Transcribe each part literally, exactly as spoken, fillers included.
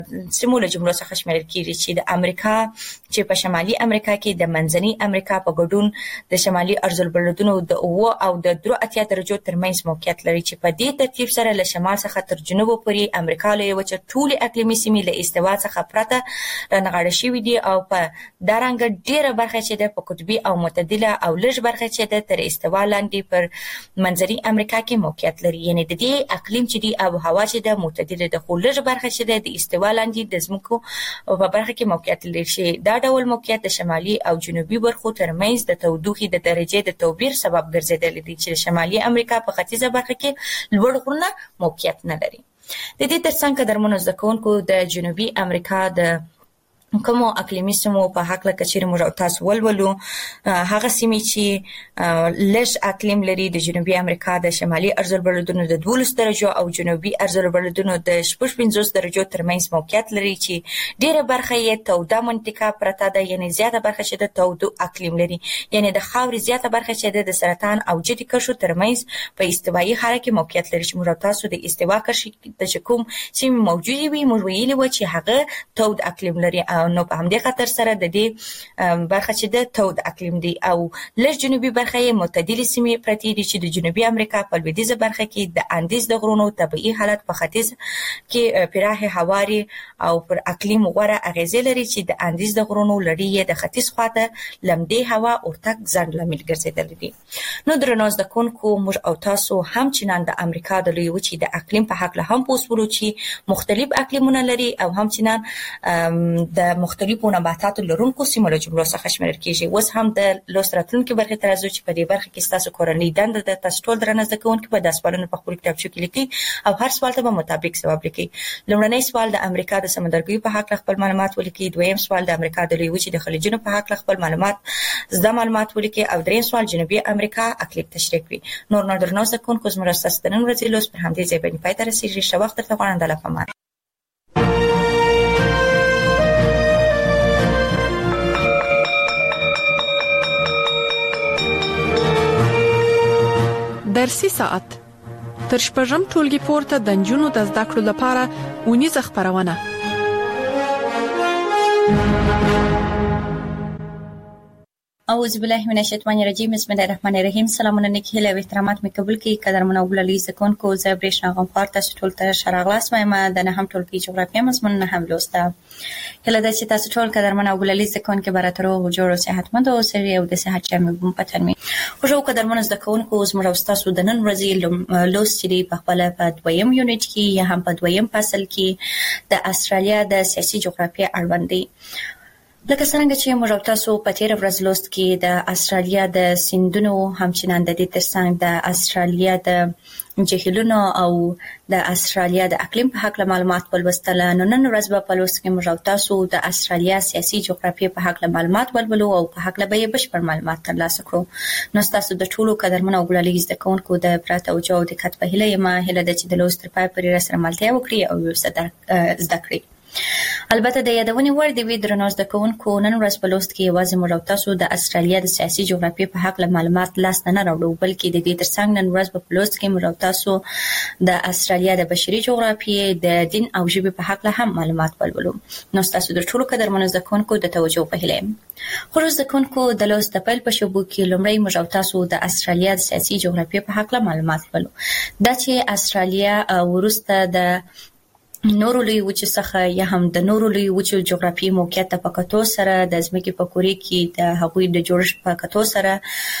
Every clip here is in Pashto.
سیمو له جملو څخه شمیرل کیږي چې د امریکا چې په شمالي امریکا کې د منځنۍ امریکا په ګډون د شمالي ارزلبلدونو د اوه او د درې اتیا درجو ترمنځ موقعیت لري چې په دې ترتیب سره له شمال څخه تر جنوب پورې امریکا له یو چې ټول اقلیمي سیمې له استوا څخه پرته رانغاړې شوې دي او په دارنګ ډیره برخه چې د قطبي او معتدله او لږ برخه چې د تر استوا لاندې پر منځنۍ امریکا کې موقعیت لري. یعنی د دې اقلیم چې دی او هوا چې د معتدله د خو لږ برخه چې د استوا لاندې د ځمکو په برخه کې موقعیت لري چې دا ډول موقعیت د شمالي او جنوبي برخو ترمنځ د تودوخې د درجې د توپیر سبب ګرځیدلی دی چې شمالي امریکا په ختیځه برخه کې لوړ غرونه موقعیت نه لري. د دې ترڅنګ درمنو زده کوونکو د جنوبي امریکا د کومو اقلیمي سیمو په حق له کچېرې موږ او تاسو ولولو. هغه سیمې چې لږ اقلیم لري د جنوبي امریکا د شمالي ارزلبلدونو د دولس درجو او جنوبي ارزلبلدونو د شپږ پنځوس درجو ترمنځ موقعیت لري چې ډیره برخه یې توده منطقه پرته ده، یعنی زیاته برخه چې د تودو اقلیم لري، یعنی د خاورې زیاته برخه چې د سرطان او جدي کرښو ترمنځ په استوایي خاره کې موقعیت لري چې موږ تاسو د استوا کرښې د کوم سیمې موجودې وي موږ ویلي و چې هغه تود اقلیم لري نو په همدې خاطر سره د دې برخه چې د تود اقلیم دی او لږ جنوبي برخه یې معتدلې سیمې پرتې دي چې د جنوبي امریکا په لویدیځه برخه کې د اندیز د غرونو طبیعي حالت په ختیځ کې پراخه هواري او پر اقلیم غوره اغیزې لري چې د اندیز د غرونو لړۍ یې د ختیځ خواته لمدې هوا او تک ځنډ لامل ګرځېدلې دي. نو درنو زده کوونکو موږ او تاسو هم چنان د امریکا د لوی وچې د اقلیم په حق له هم پوسولو چې مختلف اقلیمونه لري او هم چنان د مختلفو نباتاتو لرونکو سیمو له جملو څخه شمیرل کیږي. اوس هم د لوست راتلونکي برخې ته راځو چې په دې برخه کې تاسو کورنۍ دنده د تاسو ټول درنه زده کوونکي په داس سوالونو په خپل کتابچو کې لیکي او هر سوال ته به مطابق ځواب لیکي. لومړنی سوال د امریکا د سمندرګي په حق خپل معلومات ولیکي، دویم سوال د امریکا د لوی وچې د خلیجونو په حق خپل معلومات زده معلومات ولیکي او دریم سوال جنوبي امریکا اقلیم تشریح کړي. نور نور درنه زده کوونکو زموږ ستاسو د نن ورځې لوست پر همدې ځای باندې پای ته رسیږي. ښه وخت درته غواړم. د الله په امان. درسي ساعت تر شپږم ټولګي پورته د نجونو د زده کړو لپاره اونیزه خبرونه. اعوذ بالله من الشیطان الرجیم. بسم الله الرحمن الرحیم. سلامونه نیک هیله او احترامات مې قبول کړئ. قدرمن او ګلالي زکونکو زه برېښنا غمخوار تاسو ټول ته ښه راغلاست وایم. د نهم ټولګي جغرافیه مضمون نه هم لوسته. هیله ده چې تاسو ټول قدرمن او ګلالي زکونکو به راته روغ جوړ او صحتمند اوسئ او د صحت جامې به مو په تن وي. خوږو قدرمن زده کوونکو زموږ او ستاسو د نن ورځې لوست چې دی په خپله په دویم یونټ کې یا هم په دویم فصل کې د استرالیا د سیاسي جغرافیه اړوند دی. لکه څنګه چې موږ تاسو په تیر ورځ لوست کې د استرالیا د سیندونو همچنان د دې ترڅنګ د استرالیا د جهیلونو او د استرالیا د اقلیم په حق معلومات ولوستل. نو نن ورځ په په لوست کې موږ تاسو د استرالیا سیاسي جغرافیه په حق معلومات ولولو او په حق به یې بشپړ معلومات ترلاسه کړو. نو تاسو د ټولو قدرمن او ګلالي زده کوونکو د پراته او جو د کټ په هیله یم هیله ده چې د لوست تر پای پورې راسره ملتیا وکړي او یو زده کړئ. البته د یادونې وړ دی درنو زده کوونکو نن ورځ په لوست کې یوازې موږ تاسو د استرالیا د سیاسي جغرافیې په حق معلومات لاس نه راوړو بلکې د دې ترڅنګ نن ورځ په لوست کې موږ تاسو د استرالیا د بشري جغرافیې د دین او ژبې په حق هم معلومات ولولو. نو تاسو د ټولو قدرمنو زده کوونکو د توجه په هیله یم. خو زده کوونکو د لوست د پیل په شوبو کې لومړی موږ تاسو د استرالیا د سیاسي جغرافیې په حق معلومات ولولو. دا چې استرالیا ورسته د نورو لوی وچې څخه یا هم د نورو لوی وچو جغرافیایي موقعیت ته په کتو سره د ځمکې په کورې کې د هغوی د جوړښت په کتو سره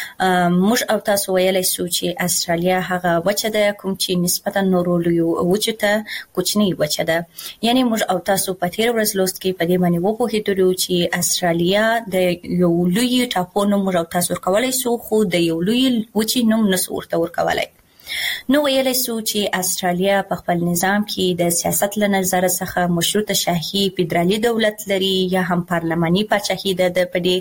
موږ او تاسو ویلی سو چې استرالیا هغه وچه ده کوم چې نسبتا نورو لوی وچو ته کوچنۍ وچه ده. یعنی موږ او تاسو په تیر ورځ لوست کې په دې باندې وپوهېدلو چې استرالیا د یو لوی ټاپو نوم موږ او تاسو ورکولی سو خو د یو لوی وچې نوم نسو ورته ورکولی. نو ویلی سو چې استرالیا په خپل نظام کې د سیاست له نظر څخه مشروطه شاهي فدرالي دولت لري یا هم پارلماني پاچاهي ده. د په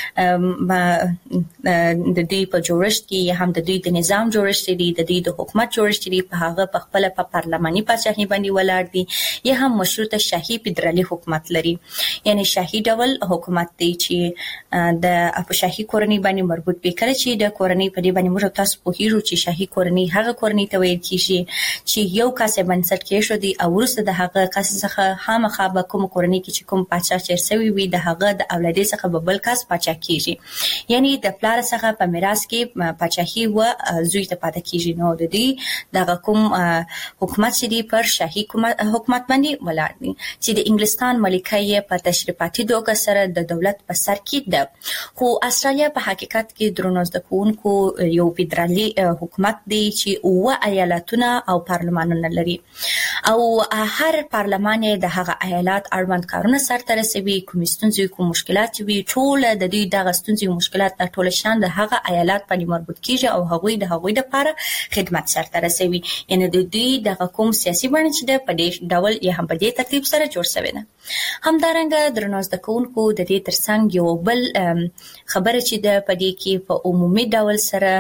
دې د دوی په جوړښت کې یا هم د دوی د نظام جوړښت دی د دوی د حکومت جوړښت دی په هغه په خپل په پارلماني پاچاهي باندې ولاړ دی یا هم مشروطه شاهي فدرالي حکومت لري. یعنی شاهي ډول حکومت دی چې د په شاهي کورنۍ باندې مربوط دی. کله چې د کورنۍ په دې باندې موږ تاسو پوهیږو چې شاهي کورنۍ هغه کورنۍ ته ویل کیږي چې یو کس بنسټ کې شو دی او ورسته د هغه کس څخه خامخا به کوم کورنۍ کې چې کوم پاچا چیرسوي وي د هغه د اولادې څخه به بل کس پاچا کیږي، یعنی د پلار څخه په میراث کې پاچاهي و زوی ته پاتې کیږي. نو د دې د کوم حکومت چې دی پر شاهي حکومت باندې ولاړ دي چې د انګلستان ملکه یې په تشریفاتي دوکه سره د دولت په سر کې ده. خو استرالیا په حقیقت کې درنو زده کوونکو یو فدرالي حکومت دی چې اوه ایالتونه او پارلمانونه لري او هر پارلمان د هغه ایالت اړوند کارونه سرته رسوي، کوم ستونزې کوم مشکلات وي ټول د دې دغه ستونزې او مشکلات د ټول شان د هغه ایالت باندې مربوط کیږي او هغوی د هغوی لپاره خدمت سرته رسوي. یعنی د دې دغه کوم سیاسي بڼه چې د پدې ډول یا هم په دې ترتیب سره جوړ شوی ده. همدارنګه درنو زده کوونکو د دې ترڅنګ یو بل خبره چې د پدې کې په عمومي ډول سره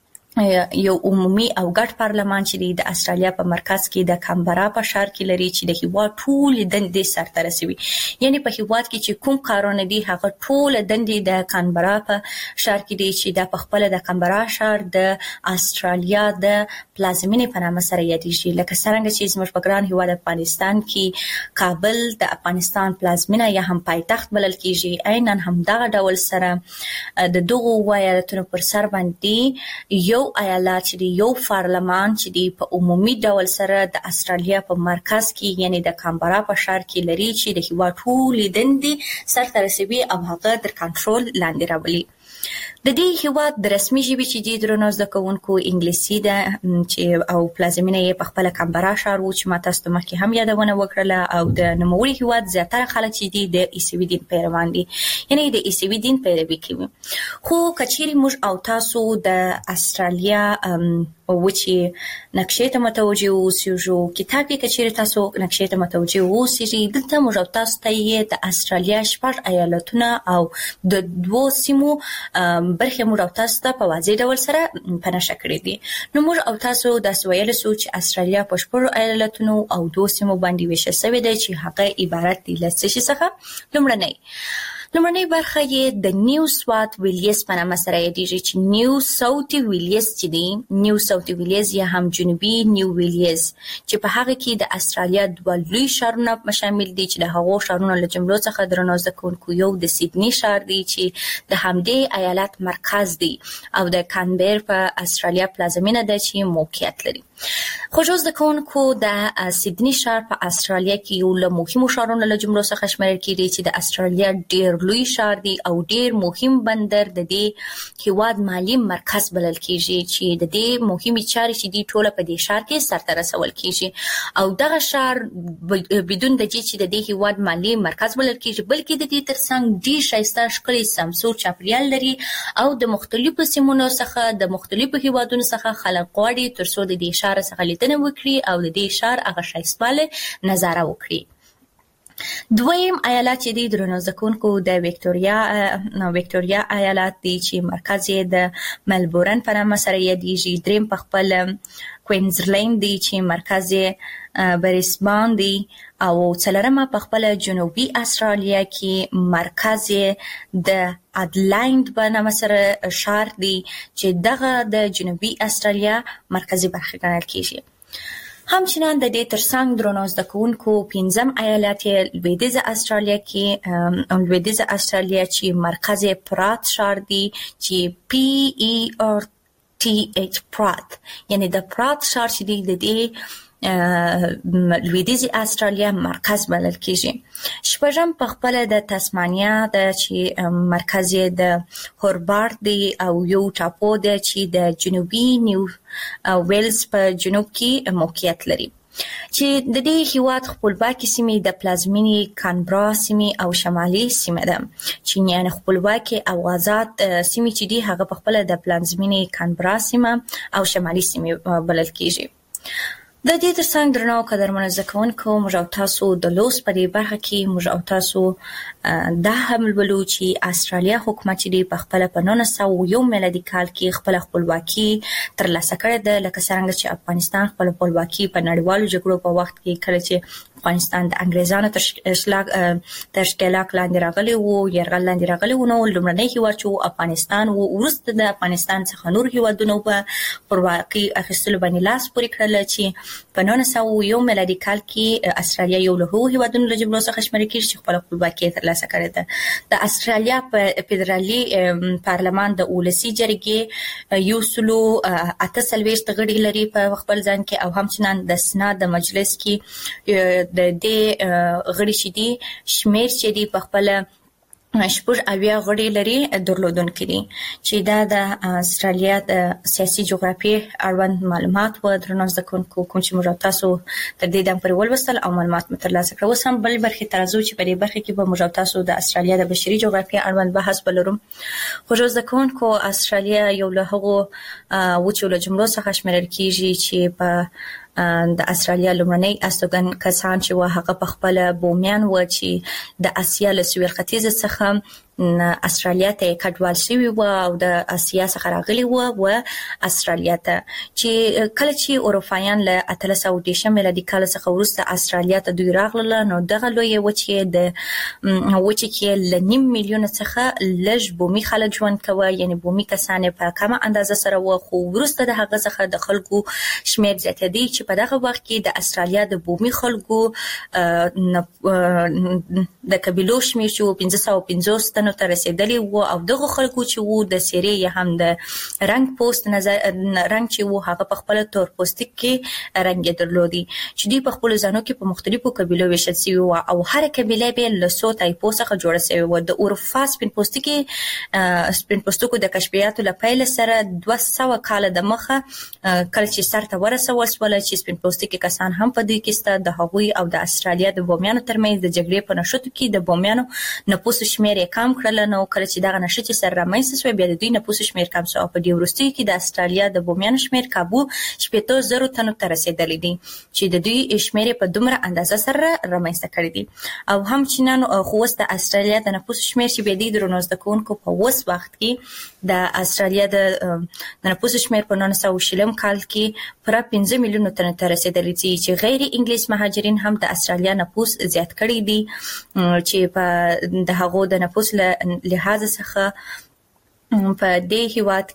یو عمومي او ګډ پارلمان چې د استرالیا په مرکز کې د کامبرا په ښار کې لري چې د هیواد ټول دندې سرته رسوي. یعنی په هیواد کې چې کوم کارونه دي هغه ټول دندې د کامبرا په ښار کې دي چې د خپل د کامبرا ښار د استرالیا د پلازمینې په نامه سره یادېږي. لکه څنګه چې زموږ په ګران هیواد افغانستان کې کابل د افغانستان پلازمینه یا هم پایتخت بلل کیږي، عیناً هم دغه ډول سره د دغو وایالتونو پر سر باندې یو ایالت چې یو پارلمان چې دی په عمومي ډول سره د استرالیا په مرکز کې یعنی د کامبرا په ښار کې لري چې د هیواد ټول دندې سرته رسوي او هغه تر کنټرول لاندې راولي. د دې هیواد د رسمي ژبې چې د درنو زده کوونکو انګلیسي ده چې او پلازمینه یې په خپل کامبرا ښار و چې ما تاسو ته مخکې هم یادونه وکړله او د نوموړي هیواد زیاتره خلک چې دي د عیسوي دین پیروان دي، یعنی د عیسوي دین پیروي کوي. خو کچېرې موږ او تاسو د استرالیا او چې نقشې ته متوجه اوسئ، کتاب کې کچېرې تاسو نقشې ته متوجه اوسئ، دلته موږ او تاسو ته یې د استرالیا شپږ ایالتونه او د دوو سیمو برخه موږ او تاسو ته په واضح ډول سره په نښه کړې دي. نو موږ او تاسو داسې ویلی سو چې استرالیا په شپږو ایالتونو او دوو سیمو باندې ویشل شوې ده چې هغه عبارت دي له څه شي څخه. لومړنۍ لومړنۍ برخه یې د نیو ساوث ویلیز په نامه سره یادېږي چې نیو ساوث ویلیز چې دی نیو ساوث ویلیز یا هم جنوبي نیو ویلیز چې په هغه کې د استرالیا دوه لوی ښارونه شامل دي چې د هغو ښارونو له جملو څخه درنو زده کوونکو یو د سیدني ښار دی چې د همدې ایالت مرکز دی او د کانبر په استرالیا پلازمینه ده چې موقعیت لري. خو زده کوونکو د سیدني ښار په استرالیا کې یو له مهمو ښارونو له جملو څخه شمیرل کېږي چې د استرالیا ډېر لوی ښار دی او ډېر مهم بندر د دې هیواد مالی مرکز بلل کېږي چې د دې مهمې چارې چې دي ټوله په دې ښار کې سرته رسول کېږي او دغه ښار بدون د دې چې د دې هیواد مالی مرکز بلل کېږي بلکې د دې ترڅنګ ډېر ښایسته ښکلی سمسور چاپیریال لري او د مختلفو سیمونو څخه د مختلفو هیوادونو څخه خلک غواړي تر څو د دې ښار څخه لیدنه وکړي او د دې ښار هغه ښایستوالی نظاره وکړي. دویم ایالت چې دی درنو زده کوونکو د ویکټوریا ویکټوریا ایالت دی چې مرکز یې د ملبورن په نامه سره یادېږي. دریم په خپل کوینزلینډ دی چې مرکز یې بریسبان دی او څلورمه په خپل جنوبي استرالیا کې مرکز یې د اډلایند په نامه سره ښار دی چې دغه د جنوبي استرالیا مرکزي برخه ګڼل کېږي. همچنان د دې ترڅنګ درنو زده کوونکو پنځم ایالت یې لویدیځه استرالیا کې لویدیځه استرالیا چې مرکز یې پرات ښار دی چې پی ای آر ټي ایچ پرات یعنی د پرات ښار چې دی د دې لویدیځي استرالیا مرکز بلل کېږي. شپږم په خپل د تسمانیا د چې مرکز یې د هوربارت دی او یو ټاپو دی چې د جنوبي نیو ویلز په جنوب کې موقعیت لري چې د دې هیواد خپلواکي سیمې د پلازمینې کانبرا سیمې او شمالي سیمه ده چې یعنی خپلواکي او آزاد سیمې چې دي هغه په خپل د پلازمینې کانبرا سیمه او شمالي سیمه بلل کېږي. د دې ترڅنګ درنو قدرمنو زده کوونکو موږ او تاسو د لوست په دې برخه کې موږ او تاسو دا هم ولولو چې استرالیا حکومت دی په خپل په نولس سوه یو میلادي کال کې خپل خپلواکي ترلاسه کړې ده، لکه څنګه چې افغانستان خپل خپلواکي په نړیوالو جګړو په وخت کې کله چې افغانستان د انګریزانو تر اشلاګ تر ښکېلاک لاندې راغلی وو يرغل لاندې راغلی وو نو لومړنی هیواد چې افغانستان وو ورسته د افغانستان څخه نور هیوادونو په خپلواکي اخیستلو باندې لاس پورې کړل چې په نولس سوه یو میلادي کال کې استرالیا یو له هغو هیوادونو له جملو څخه شمېرل کېږي چې خپله خپلواکي ترلاسه کړې ده. د استرالیا په فدرالي پارلمان د ولسي جرګې یو سلو اته څلوېښت غړي لري په خپل ځان کې او همچنان د سنا د مجلس کې د دې غړي چې دي شمېر چې دي په خپله شپږ اویا غړي لري درلودونکي دي چې دا د استرالیا د سیاسي جغرافیې اړوند معلومات و درنو زده کوونکو کوم چې موږ تاسو تر دې دم پورې ولوستل او معلومات مو ترلاسه کړل. اوس هم بل برخې ته راځو چې په دې برخه کې به موږ تاسو د استرالیا د بشري جغرافیې اړوند بحث ولرو. خو زده کوونکو استرالیا یو له هغو وچو له جملو څخه شمېرل کېږي چې په د استرالیا لومړنی استوګن کسان چې وه هغه په خپل بومیان و چې د اسیا له سویل ختیځ څخه استرالیا ته کډوال شوي و او د اسیا څخه راغلي و و استرالیا ته چې کله چې اروپایان له اتلس سوه دېرشم میلادي کال څخه وروسته استرالیا ته دوی راغلل نو دغه لویه وچې د وچې کې له نیم میلیون څخه لږ بومي خلک ژوند کوه یعنی بومي کسان په کمه اندازه سره و خو وروسته د هغه څخه د خلکو شمېر زیاتېدی چې په دغه وخت کې د استرالیا د بومي خلکو د قبیلو شمېر چې پنځه سوه پنځوس تنو ته رسېدلی و او دغه خلکو چې وو د څېرې یا هم د رنګ پوست نظر رنګ چې وو هغه په خپله تور پوستک کې رنګ یې درلودي چې دوی په خپلو ځانو کې په مختلفو قبیلو ویشل سوي وو او هره قبیله به له څو طایفو څخه جوړه سوې وه. د اروپا سپین پوستکي سپین پوستکو د کشفیاتو له پیل سره دوه سوه کاله د مخه کله چې سر ته ورسول شوله چې سپین پوستکي کسان هم په دوی کې سته د هغوی او د استرالیا د بومیانو ترمنځ د جګړې په نښتو کې د بومیانو نفوس شمېر یې کم کړل نو کله چې دغه نښتې سره رامنځته شوې بیا د دوی نفوس شمېر کم شو او په دې وروستیو کې د استرالیا د بومیانو شمېر کابو شپېته زرو تنو ته رسېدلی دی چې د دوی شمېر یې په دومره اندازه سره رامنځته کړی دی او همچنان خو اوس د استرالیا د نفوس شمېر چې بیا دی درنو زده کوونکو په اوس وخت کې د استرالیا د نفوس شمېر په نولس سوه شلم کال کې پوره پنځه میلیونو تنو ته رسېدلی دي چې غیر انګلیس مهاجرین هم د استرالیا نفوس زیات کړی دي چې په د هغو د نفوس له لحاظ څخه په دې هیواد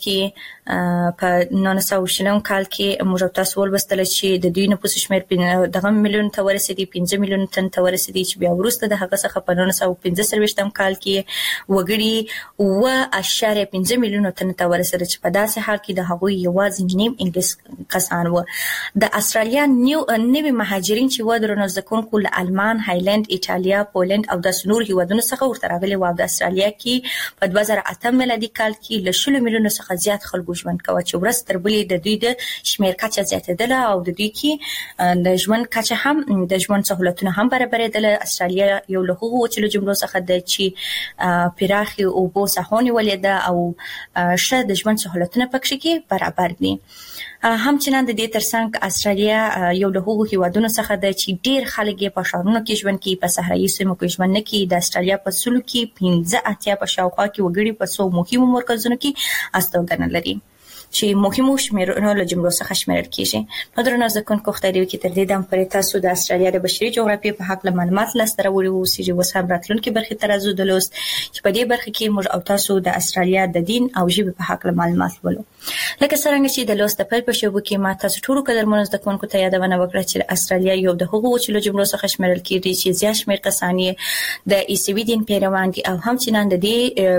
کې په نولس سوه شلم کال کې موږ تاسو ولوستل چې د دوی نفوس شمېر دغه میلیون ته ورسېدی پنځه میلیون تن ته ورسېدی چې بیا وروسته د هغه څخه په نولس سوه پنځه څلوېښتم کال کې وګړي اوه اعشاریه پنځه میلیونو تن ته ورسېدل چې په داسې حال کې د هغوی یوازې نیم انګلیس کسان وو. د استرالیا نوي مهاجرین چې وو درنو زده کوونکو له المان هایلند ایټالیا پولند او داسې نور هیوادونو څخه ورته راغلي وو او د استرالیا کې په دوه زره اتم میلادي کال کې له شلو میلیونو څخه زیات خلکو ژوند کوه چې ورځ تر بلې د دوی د شمېر کچه زیاتېدله او د دوی کې د ژوند کچه هم د ژوند سهولتونه هم برابرېدله. استرالیا یو له هغو وچلو جملو څخه ده چې پراخې اوبو ساحو نیولې ده او ښه د ژوند سهولتونه پکې کې برابر دي. همچنان د دې ترڅنګ استرالیا یو له هغو هیوادونو څخه ده چې ډېر خلک یې په ښارونو کې ژوند کوي په صحرایي سیمو کې ژوند نه کوي. د استرالیا په سلو کې پنځه اتیا په شاوخوا کې وګړي په څو مهمو مرکزونو کې استوګنه لري چې مهمو شمېرونو له جملو څخه شمېرل کېږي. نو درنو زده کوونکو خدای دې وکړي تر دې دم پورې تاسو د استرالیا د بشري جغرافیې په هکله معلومات لاسته راوړي واوسئ. اوس هم راتلونکي برخې ته راځو د لوست چې په دې برخه کې موږ او تاسو د استرالیا د دین او ژبې په هکله معلومات ولرو. لکه څرنګه چې د لوست د پیل په شروع کې ما تاسو ټولو قدرمنو زده کوونکو ته یادونه وکړه چې استرالیا یو د هغو وچلو جملو څخه شمېرل کېږي چې زیات شمېر کسان یې د عیسوي دین پیروان دي او همچنان د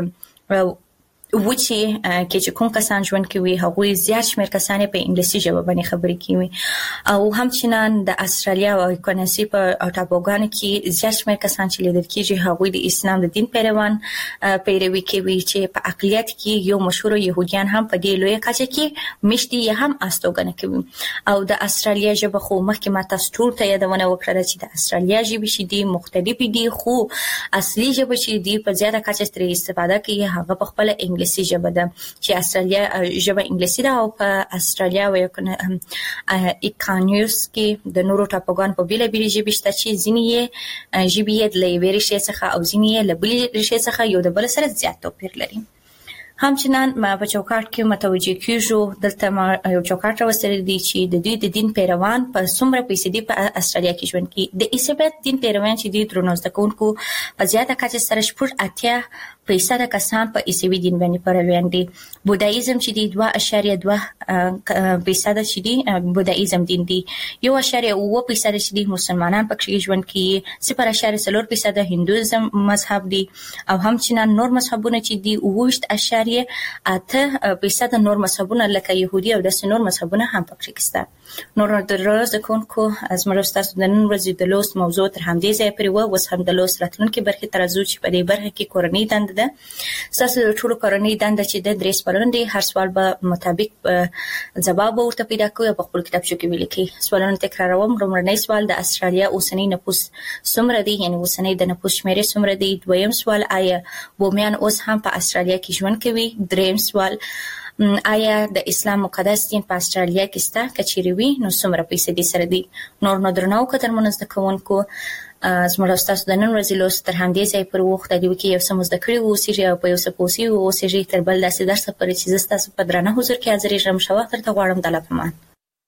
دې وچې کې چې کوم کسان ژوند کوي هغوی زیات شمېر کسان په انګلیسي ژبه باندې خبرې کوي او همچنان د استرالیا او کنسي په ټاپوګانو کې زیات شمېر کسان چې لیدل کېږي هغوی د اسلام د دین پیروان پیروي کوي چې په اقلیت کې یو مشهور يهوديان هم په دې لویه کچه کې مشتي هم استوګنه کوي. او د استرالیا ژبه خو مخکې ما تاسو ټول ته یادونه وکړه چې د استرالیا ژبې چې دي مختلفې دي خو اصلي ژبه چې دي په زیاته کچه ترې استفاده کوي هغه په خپل انګلیسي ژبه ده چې استرالیا ژبه انګلیسي ده او په استرالیا او اکانیوس کې د نورو ټاپوګانو په بیلابیلې ژبې شته چې ځینې یې ژبې یې له یوې ریښې څخه او ځینې یې له بلې ریښې څخه یو د بل سره زیات توپیر لري. همچنان ما په چوکاټ کې متوجه کیږو دلته ما یو چوکاټ راوستل دي چې د دوی د دین پیروان په څومره فیصدي په استرالیا کې ژوند کوي. د عیسویت دین پیروان چې دي درنو زده کوونکو په زیاته کچه سره شپږ اتیا فیصد کسان په عیسوي دین باندې پیروان دي. بودایزم چې دي دوه اعشاریه دوه فیصد چې دي بودایزم دین دي. یو اعشاریه اووه فیصد چې دي مسلمانان پکې ژوند کوي. صفر اعشاریه څلور فیصد هندویزم مذهب دي او همچنان نور مذهبونه چې دي اووه اعشاریه اته فیصد نور مذهبونه لکه يهودي او د نور مذهبونه هم پکې شته. نور د روز د کونکو از مرستاسو د نن ورځې د لوست موضوع تر همدې ځای پورې و. اوس هم د لوست راتلونکي برخې ته راځو چې په دې برخه کې کورنۍ دنده ده. ستاسو د ټولو کورنۍ دنده چې د درې سوالونه دي، هر سوال به مطابق ځواب ورته پیدا کوئ او په خپل کتابچو کې ولیکئ. سوالونه تکراروم. لومړنی سوال د استرالیا اوسنی نفوس څومره دی، یعنی اوسنی د نفوس شمیرې څومره دی. دویم سوال آیا بومیان اوس هم په استرالیا کې ژوند کوي. دریم سوال آیا د اسلام مقدس دین په استرالیا کې شته، که چیرې وي نو څومره فیصدي سره دی. نور نو درنو قدرمنو زده کوونکو، زموږ تاسو د نن ورځې لوست تر همدې ځای پورې وخت دی کې یو څه زده کړي اوسېږي او په یو څه پوسي اوسېږي تر بل داسې درس پورې چې زه تاسو په درنه حضور کې حاضر یم. ښه وخت درته غواړم. د الله په امان.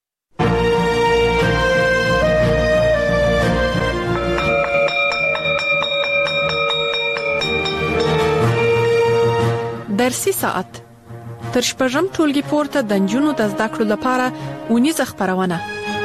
درسي ساعت تر شپږم ټولګي پورته د نجونو د زده کړو لپاره اونیزه خبرونه.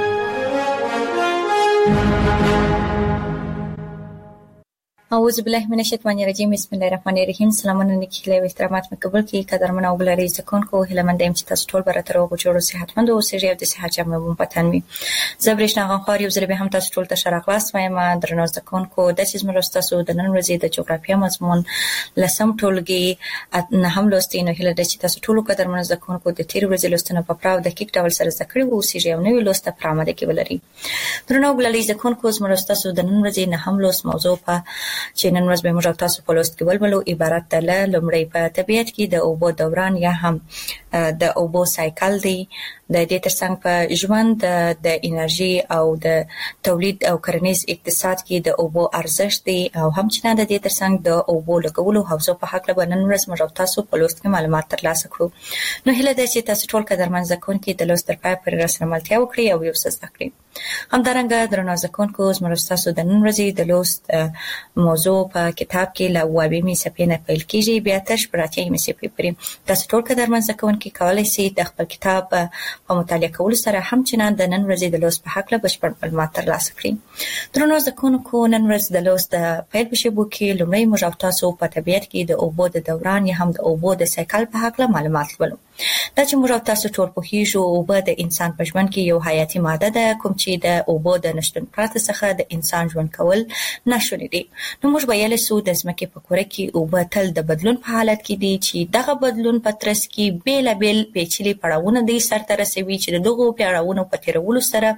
اعوذ بالله من الشیطان الرجیم. بسم الله الرحمن الرحیم. سلامونه نیکي او احترامات مې قبول کړئ. قدرمن او بلاري ځکونکو هیله مندم چې تاسو ټول برته روغ او جوړ صحتمند او سړي او د صحت جامه مو پاتن وي. زبرښنا غنخوار یو ځل به هم تاسو ټول ته شرقلاس وایم. درنو ځکونکو د چیز مرسته تاسو د نن ورځې د جغرافیه مضمون لسم ټولګي نه هم لوستي نو هیله ده چې تاسو ټول قدرمن ځکونکو د تیر ورځې لوستنه په پراو د کیک ډول سره ذکر وو سړي او نوې لوسته پرامه ده کې ولري. درنو بلاري ځکونکو زموږ تاسو د نن ورځې نه هم لوست موضوع په چې نن ورځ به موږ تاسو په لوست کې ولولو عبارت ده له لومړی په طبیعت کې د اوبو دوران یا هم د اوبو سایکل دی. د دې ترڅنګ په ژوند د انرژي او د تولید او کرنیز اقتصاد کې د اوبو ارزښت دی او همچنان د دې ترڅنګ د اوبو لګولو حوزو په حق له نن ورځ موږ تاسو په لوست کې معلومات ترلاسه کړو. نو هیله ده چې تاسو ټول قدرمن ځکونکي د لوست تر پای پورې راسره ملتیا وکړئ او یو څه زده کړئ. همدارنګه درنو ځکونکو زموږ تاسو د نن ورځې د لوست موضوع په کتاب کې له اوومې صفحې نه پیل کیږي بیا تر شپږمې صفحې پورې. تاسو ټول قدرمن ځکونکي کولای شئ د خپل کتاب په مطالعه کولو سره همچنان د نن ورځې د لوست په حق له بشپړ معلومات ترلاسه کړئ. درنو ځکونکو نن ورځ د لوست د پیل په شیبو کې لومړی موږ تاسو په طبیعت کې د اوبو د دوران یا هم د اوبو د سایکل په حق له معلومات ولولو. دا چې موږ تاسو ټول پوهیږو اوبه د انسان په ژوند کې یو حیاتي ماده ده کوم چې د اوبو د نشټون پرته څخه د انسان ژوند کول ناشونی دي. نو موږ ویل سو د ځمکې په کوره کې اوبه تل د بدلون په حالت کې دي چې دغه بدلون په ترڅ کې بیلابل پیچلي پړاوونه دي سرته رسوي چې دغه پړاوونو په تیرولو سره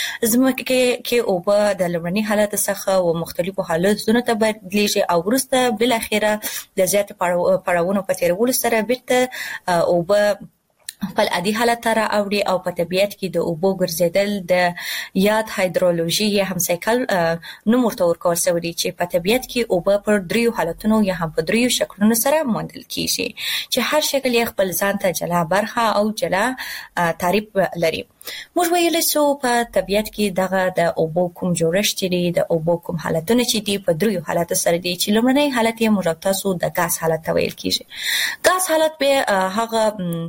ځمکې کې اوبه د لومړني حالت څخه او مختلفو حالتونو ته بدلیږي او وروسته بل اخیره د زیات پړاوونو په تیرولو سره بیرته اوبه خپل عادي حالت ته راوړي او په طبیعت کې د اوبو ګرځیدل د یاد هایدرولوژي یا هم سایکل نوم ورته ورکول شوی دی چې په طبیعت کې اوبه پر دریو حالتونو یا هم په دریو شکلونو سره موندل کیږي چې هر شکل یې خپل ځان ته جلا برخه او جلا تعریف لري. موږ ویل سو په طبیعت کې دغه د اوبو کوم جوړښت دی، د اوبو کوم حالتونه چې دی په دریو حالت سره دی چې لومړنی حالت یې موږ تاسو د غاز حالت ویل کیږي. غاز حالت به هغه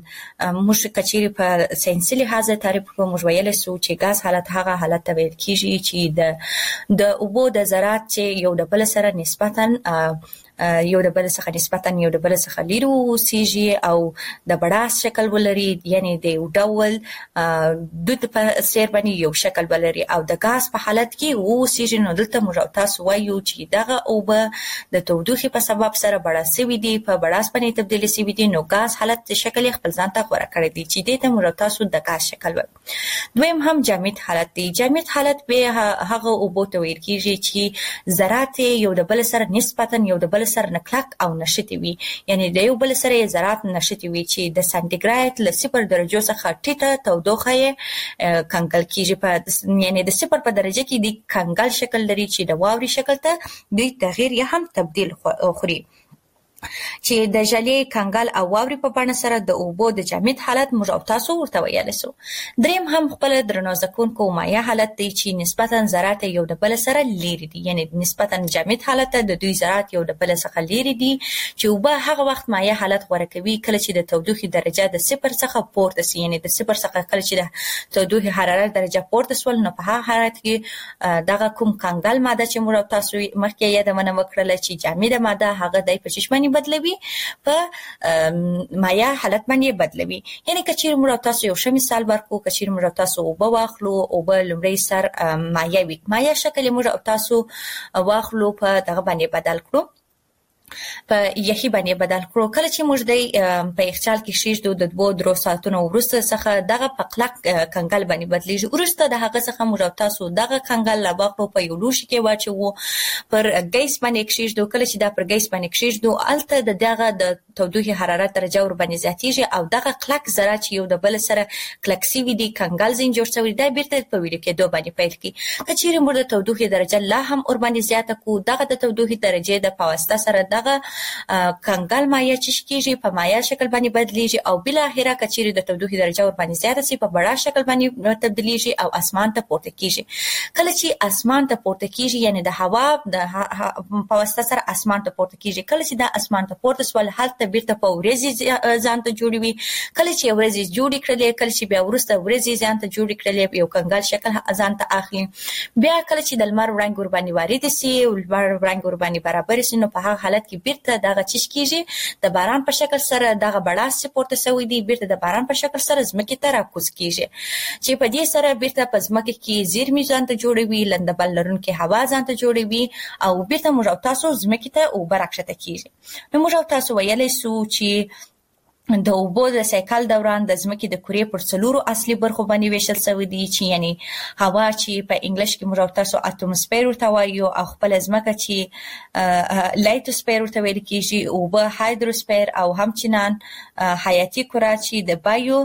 موږ کچېری په ساينسي لحاظ تعریف کوو. موږ ویل سو چې غاز حالت هغه حالت ویل کیږي چې د د اوبو د ذرات چې یو د بل سره نسبتاً یو د بل څخه نسبتاً یو د بل څخه لري اوسېږي او د بڑاس شکل ولري، یعنی د یو ډول د په سیر باندې یو شکل ولري او د غاز په حالت کې اوسېږي. نو دلته موږ تاسو وایو چې دغه اوبه د تودوخې په سبب سره بڑاس شوي دي، په بڑاس باندې تبدیل شوي دي. نو غاز حالت شکل خپل ځان ته غوړه کړی دی چې دته موږ تاسو د غاز شکل وایو. دویم هم جامد حالت دی. جامد حالت به هغه اوبو ته ویل کیږي چې ذرات یو د بل سره نسبتاً یو د بل سره نکلک او نشتی وي، یعنی د یو بل سره ذرات نشتی وي چې د سانتیګریډ له صفر درجو څخه ټیټه تودوخه یې کنګل کیږي. په یعنی د صفر په درجه کې د کنګل شکل لري چې د واوري شکل ته د تغییر یا هم تبدیل خوري. چې د جلې کنګل او واوري په بڼه سره د اوبو د جامد حالت موږ او تاسو ورته ویل سو. دریم هم خپل درنو ځکونکو مایع حالت دی چې نسبتا ذرات یو د بل سره لري دي، یعنی نسبتا جامد حالت د دوی ذرات یو د بل څخه لري دي چې اوبه هغه وخت مایع حالت غوړه کوي کله چې د تودوخې درجه د صفر څخه پورته سي، یعنی د صفر څخه کله چې د تودوخې حرارت درجه پورته سول نو په هغه حالت کې دغه کوم کنګل ماده چې موږ تاسو مخکې یادونه وکړه چې جامده ماده هغه د پچشمنی بدلوي په مایع حالت باندې بدلوي. یعنی کچیر موږ تاسو یو ښه مثال ورکو، کچیر موږ تاسو اوبه واخلو، اوبه لومړی سر مایع وي، مایع شکل موږ تاسو واخلو په دغه باندې بدل کړو، په یخي باندې بدل کړو. کله چې موږ د په یخچال کې شیږدو د دوه درو ساعتونو وروسته څخه دغه په کلک کنګل باندې بدلیږي. وروسته د هغه څخه موږ تاسو دغه کنګل لا باخلو په یو لوښي کې واچو، پر ګیس باندې شیږدو. کله چې دا پر ګیس باندې شیږدو الته د دغه د تودوخې حرارت درجه ور باندې زیاتیږي او دغه کلک ذرات چې یو د بل سره کلک سیوي دي، کنګل زین جوړ شوی دی، بیرته په ویلو کې دوه باندې پیل کی. کچیر موږ د تودوخې درجه لا هم ور باندې زیاته کو، دغه د تودوخې درجه د پواسطه سره دغه کنګل مایع چې کیږي په مایع شکل باندې بدلیږي او بل اخره کچیر د تودوخې درجه ور باندې زیاته سي په بڑا شکل باندې تبدیلیږي او اسمان ته پورته کیږي. کله چې اسمان ته پورته کیږي یعنی د هوا د پواسطه سره اسمان ته پورته کیږي، کله چې د اسمان ته پورته سول هلته بیرته په ورځي ځان ته جوړوي. کله چې ورځي جوړې کړلې، کله چې بیا ورسته ورځي ځان ته جوړې کړلې یو کنګل شکل ځان ته اخلي. بیا کله چې د لمر وړانګ ور باندې وارد سي او لمر وړانګ ور باندې برابر سي نو په هغه حالت کې بیرته دغه چش کیږي د باران په شکل سره دغه بڑاس پورته سوی دی، بیرته د باران په شکل سره زمکه ته راکوز کیږي چې په دې سره بیرته په زمکه کې زیرمې ځان ته جوړوي، لندبل لرونکي هوا ځان ته جوړوي او بیرته موږ تاسو زمکه ته او برعکسته کیږي. نو موږ تاسو ویلې سو چې د اوبو د سایکل دوران د ځمکې د کورې پر څلورو اصلي برخو باندې ویشل شوی دی چې یعنی هوا چې په انګلیش کې موږ تاسو اتموسفیر ورته وایو او خپل ځمکه چې لایتوسفیر ورته ویل کیږي، اوبه هایدروسفیر او همچنان حیاتي کره چې د بایو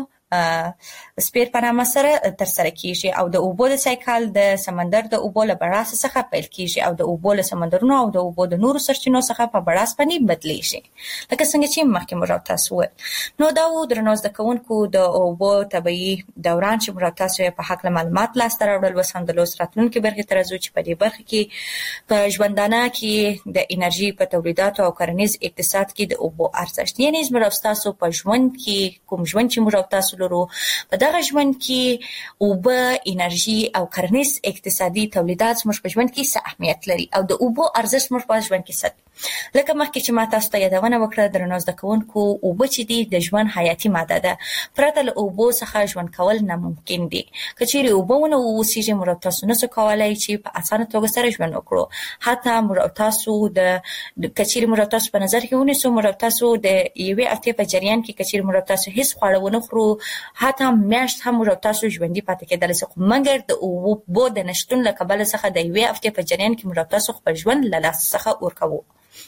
سپیر په نامه سره تر سره کیږي او د اوبو د سایکل د سمندر د اوبو له بړاس څخه پیل کیږي او د اوبو له سمندرونو او د اوبو د نورو سرچینو څخه په بړاس باندې بدلیږي. لکه څنګه چې مخکې موږ تاسو وویل. نو دا و درنو زده کوونکو د اوبو طبيعي دوران چې موږ تاسو په حق معلومات لاسته راوړل وسم د لوس راتلونکو برخې ترازو چې په دې برخه کې په ژوندانه کې د انرژي په تولیداتو او کرنیز اقتصاد کې د اوبو ارزښت، یعنی زموږ تاسو په ژوند کې کوم ژوند چې موږ تاسو په دغه ژوند کې اوبه، انرژي او کرنیز اقتصادي تولیدات موږ په ژوند کې څه اهمیت لري او د اوبو ارزښت موږ په ژوند کې څه. لکه مخکې چې ما تاسو ته یادونه وکړه درنو زده کوونکو، اوبه چې دي د ژوند حیاتي ماده ده، پرته له اوبو څخه ژوند کول ناممکن دي. که چیرې اوبه ونه واوسیږي موږ تاسو نشو کولای چې په اسانه توګه سره ژوند وکړو. حتی موږ تاسو د که چیرې موږ تاسو په نظر کې ونیسو موږ تاسو د یوې هفتې په جریان کې که چیرې موږ تاسو هیڅ خواړه ونه خورو حتی میاشت هم موږ تاسو ژوندۍ پاتې کېدلی شو، مګر د اوبو د نشتون له کبله څخه د یوې هفتې په جریان کې موږ تاسو خپل ژوند له لاسه څخه ورکوو.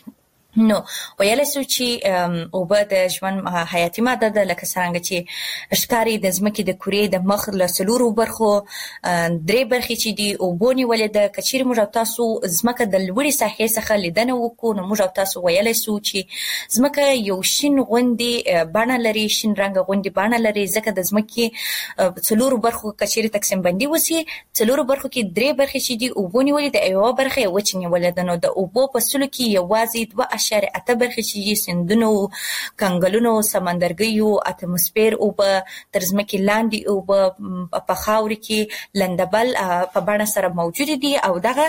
نو ویل سو چې اوبه د ژوند حیاتي ماده ده، لکه څنګه چې ښکاری د ځمکې د کورې د مخ له څلورو برخو درې برخې چې دي اوبو نیولې ده. که چیرې موږ تاسو ځمکه د لوړې ساحې څخه لیدنه وکړو نو موږ تاسو ویل سو چې ځمکه یو شین غوندې بڼه لري، شین رنګ غوندې بڼه لري، ځکه د ځمکې څلورو برخو که چیرې تقسیم بندي وسی څلورو برخو کې درې برخې چې دي اوبو نیولې ده، یوه برخه یې وچ نیولې ده. نو د اوبو په سلو کې یوازې دوه اشاریه اته برخې چې سیندونو، کنګلونو، سمندرګیو، اتموسفیر اوبه، تر ځمکې لاندې اوبه په خاورې کې لندبل په بڼه سره موجود دي او دغه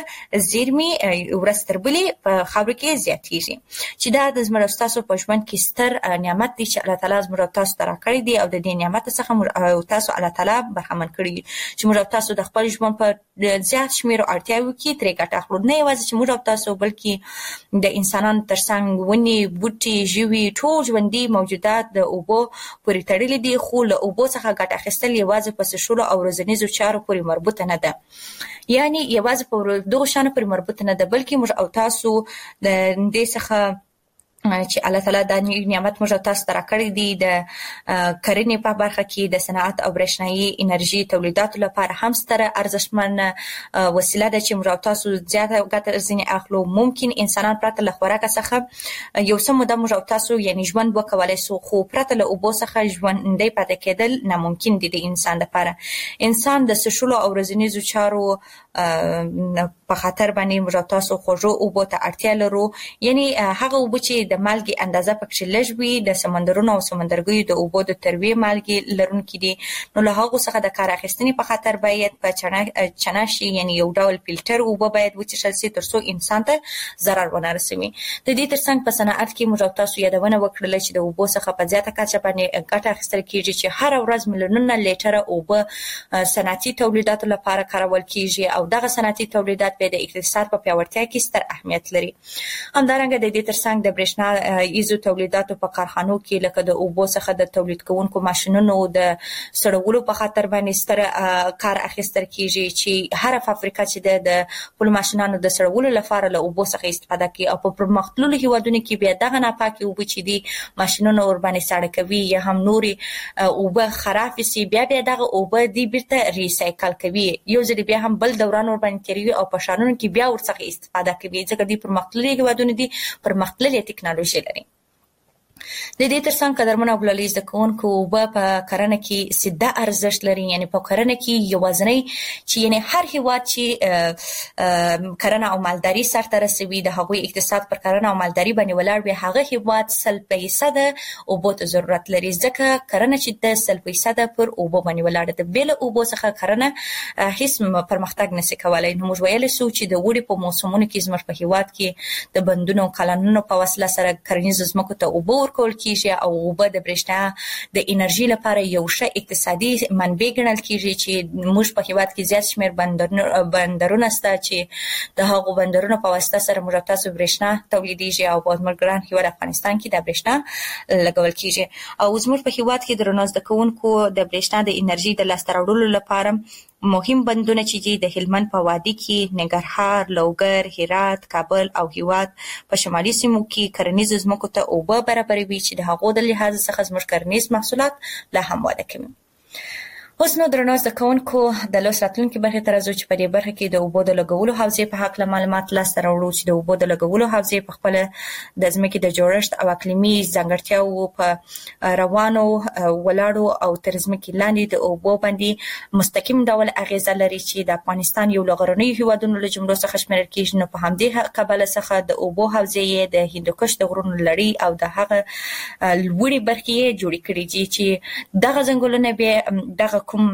زیرمې ورځ تر بلې په خاورې کې زیاتېږي چې دا د زموږ تاسو په ژوند کې ستر نعمت دی چې الله تعالی زموږ تاسو ته راکړی دی او د دې نعمت څخه تاسو الله تعالی برخمن کړی چې موږ تاسو د خپل ژوند په زیات شمیر اړتیاوو کې ترې ګټه اخلو. نه یوازې چې موږ تاسو بلکې د انسانانو ترڅنګ ونې، بوټي، ژوي، ټول ژوندي موجودات د اوبو پورې تړلي دي، خو له اوبو څخه ګټه اخیستل یوازې په څښلو او ورځنیزو چارو پورې مربوطه نه ده، یعنی یوازې په دغو شیانو پورې مربوطه نه ده، بلکې موږ او تاسو د دې څخه چې الله تعالی د نعمت موږ تاسو ته راکړی دی د کرنې په برخه کې د صنعت او برېښنايي انرژي تولیداتو لپاره هم ستره ارزښتمن وسیله ده چې موږ تاسو زیاته ګټه ځینې اخلو. ممکن انسانان پرته له خوراک څخه یو څه موده موږ تاسو یعنی ژوند وکولای سو، خو پرته له اوبو څخه ژوندۍ پاتې کېدل ناممکن دي د انسان لپاره. انسان د سشلو او ورځنیزو چارو په خاطر باندې موږ تاسو خوږو اوبو ته اړتیا لرو، یعنی هغه اوبه چې د مالګي اندازه پکې لږ وي، د سمندرونو او سمندرګیو د اوبو د تروي مالګي لرونکي دي، نو له هغه څخه د کار اخیستنې په خاطر باید په چنه شي، یعنی یو ډول فلټر اوبه باید وڅښل شي ترڅو انسان ته ضرر ونه رسوي. د دې ترڅنګ په صنعت کې موږ تاسو یادونه وکړل چې د اوبو څخه په زیاته کچه باندې ګټه اخیستل کیږي، چې هر ورځ میلیونونه لیټره اوبه صنعتي تولیداتو لپاره کارول کیږي او دغه صنعتي تولیدات به د اقتصاد په پیاوړتیا کې ستر اهمیت لري. همدارنګه د دې ترڅنګ د برېښنا ایزو تولیداتو په کارخانو کې لکه د اوبو څخه د تولید کوونکو ماشينونو د سړولو په خاطر باندې ستر کار اخیستل کیږي، چې هر فابریکه چې د خپل ماشينانو د سړولو لپاره له اوبو څخه استفاده کوي او په پرمختللو هیوادونو کې بیا دغه ناپاکي اوبه چې دي ماشينونه ور باندې ساړه کوي یا هم نوري اوبه خراب شي، بیا بیا دغه اوبه دی بیرته ریسایکل کوي، یو ځل بیا هم بل دوران ور باندې تیروي او په شانونو کې بیا ورڅخه استفاده کوي، ځکه دی پرمختللي هیوادونه دي پرمختللي ټکنالوژي لري. د دې ترڅنګ قدرمن او بلالي زده کوونکو اوبه په کرنه کې سیده ارزښت لري، یعنی په کرنه کې یوازنی چې یعنی هر هیواد چې کرنه او مالداري سرته رسوي د هغوی اقتصاد پر کرنه او مالداري باندې ولاړ وي، هغه هیواد سل فیصد اوبو ته ضرورت لري، ځکه کرنه چې د سل فیصد پر اوبو باندې ولاړه ده. بل اوبو څخه کرنه هیڅ پرمختګ نشي کولای. نو موږ ویل سو چې د وړي په موسمونو کې زموږ په هیواد کې د بندونو او کلانونو په وسیله سره کرنیز ځمکو ته اوبه ورکول کیږي او اوبه د برېښنا د انرژي لپاره یو ښه اقتصادي منبع ګڼل کیږي، چې موږ په هیواد کې زیات شمېر بندرونه بندرونه شته چې د هغو بندرونو په واسطه سره موږ تاسو برېښنا تولیدېږي او په زموږ ګران هیواد افغانستان کې د برېښنا لګول کیږي. او زموږ په هیواد کې د رڼا زده کوونکو د برېښنا د انرژي د لاسته راوړلو لپاره مهم بندونه چې دي د هلمند په وادي کې، ننګرهار، لوګر، هرات، کابل او هیواد په شمالي سیمو کې کرنیز ځمکو ته اوبه برابروي، چې د هغو د لحاظ څخه زموږ کرنیز محصولات لا هم وده کوي. اوس نو درنو زده کوونکو د لوست راتلونکي برخې ته راځو چې په دې برخه کې د اوبو د لګولو حوزې په هکله معلومات لاسته راوړو، چې د اوبو د لګولو حوزې په خپله د ځمکې د جوړښت او اقلیمي ځانګړتیاوو په روانو ولاړو او تر ځمکې لاندې د اوبو باندې مستقیم ډول اغیزه لري، چې د افغانستان یو له غرنیو هیوادونو له جملو څخه شمیرل کېږي. نو په همدې کبله څخه د اوبو حوزې یې د هندوکش د غرونو لړۍ او د هغه لوړې برخې یې جوړې کړي دي، چې دغه ځنګلونه بیا دغه کوم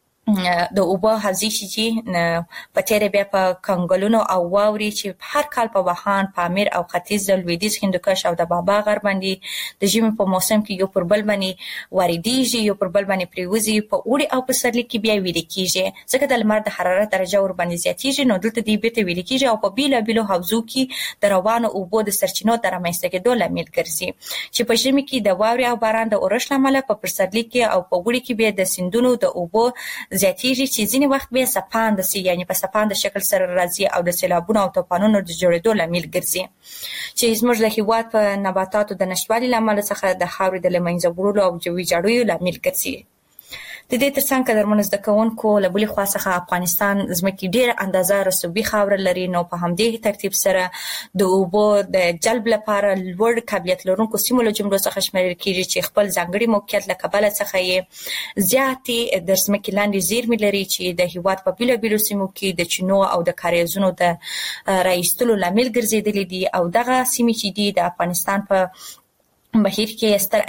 د اوبو حوزې چې په تیره بیا په کنګلونو او واوري چې هر کال په واخان، پامیر او ختیځ د لویدیځ هندوکش او د بابا غر باندې د ژمي په موسم کې یو پر بل باندې واردېږي، یو پر بل باندې پریوځي، په اوړي او پسرلي کې بیا ویلې کېږي، ځکه د لمر د حرارت درجه ور باندې زیاتېږي، نو دلته دې بیرته ویلې کېږي او په بېلابېلو حوزو کې د روانو اوبو د سرچینو د رامنځته کېدو لامل ګرځي، چې په ژمي کې د واورې او باران د اورښت له امله په پسرلي کې او په اوړي کې بیا د سیندونو د اوبو زیاتېږي، چې ځینې وخت بیا څپانده سي، یعنی په څپانده شکل سره راځي او د سیلابونو او طوفانونو د جوړېدو لامل ګرځي، چې زموږ د هیواد په نباتاتو د نشتوالي له امله څخه د خاورې د له منځه وړلو او ویجاړیو لامل ګرځي. د دې ترڅنګ قدرمنو زده کوونکو له بلې خوا څخه افغانستان ځمکې ډېره اندازه رسوبي خاوره لري، نو په همدې ترتیب سره د اوبو د جلب لپاره لوړ قابلیت لرونکو سیمو له جملو څخه شمیرل کېږي، چې خپل ځانګړي موقعیت له کبله څخه یې زیاتې د ځمکې لاندې زیرمې لري، چې د هیواد په بېلابېلو سیمو کې د چینو او د کاریزونو د رایستلو لامل ګرځېدلي دي، او دغه سیمې چې دي د افغانستان په بهیر کې ستر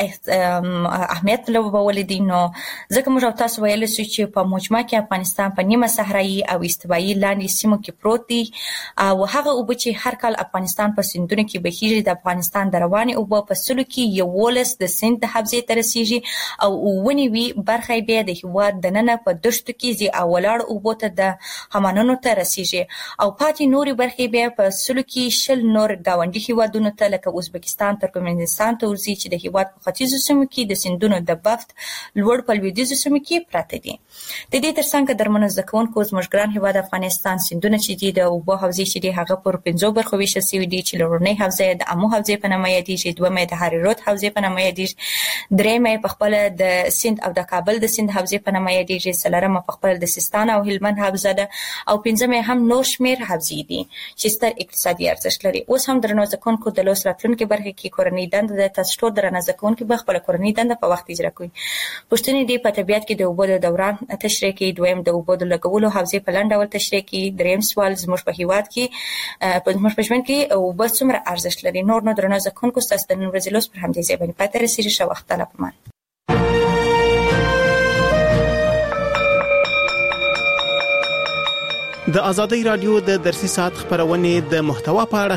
اهمیت لوبولی دي. نو ځکه موږ تاسو ویل سو چې په مجموع کې افغانستان په نیمه صحرایي او استوایي لاندې سیمو کې پروت دی، او هغه اوبه چې هر کال افغانستان په سیندونو کې بهیږي، د افغانستان د روانې اوبه په سلو کې یولس د سیند د حوزې ته رسیږي، او ونیوي برخه بیا د هیواد دننه په دښتو کې ځي او ولاړ اوبو ته د همانونو ته رسیږي، او پاتې نورې برخې بیا په سلو کې شل نور ګاونډي هیوادونو ته لکه ازبکستان، ترکمنستان ته ورځي چې د هیواد په ختیځو سیمو کې د سیندونو د بفت لوړ په لویدیځو سیمو کې پراته دي. د دې ترڅنګ د درمنو ځکونکو زموږ ګران هیواد افغانستان سیندونه چې دي د اوبو حوزې چې دي هغه پر پنځو برخو ویشل شوي دي چې لومړنۍ حوزه د امو حوزې په نامه یادېږي، دویمه د هریرود حوزې په نامه یادېږي، دریمه په خپل د سیند او د کابل د سیند حوزې په نامه یادېږي، څلورمه په خپل د سیستان او هلمند حوزه ده او پنځمه هم نور شمیر حوزې دي چې ستر اقتصادي ارزښت لري. اوس هم درنو ځکونکو د لوس راتلونکو برخه کې کورنۍ دنده د تاسو ټول درنو ځکونکو به خپل کورنۍ دنده په وخت اجرا کوي. پښتنې دی په طبيعت کې د اوبو د دوران تشریح کوي، دویم د اوبو د لګولو حوزې په لاندې ډول تشریح کوي، دریم سوال زموږ په هیواد کې په زموږ په ژوند کې اوبه څومره ارزښت لري. نور نو درنو ځکونکو تاسو د نن ورځې لوس پر همدې ځای باندې پاتې رسیدي. ښه وخت لا پمان. د ازادۍ رادیو د درسي ساعت خبرونه د محتوا په اړه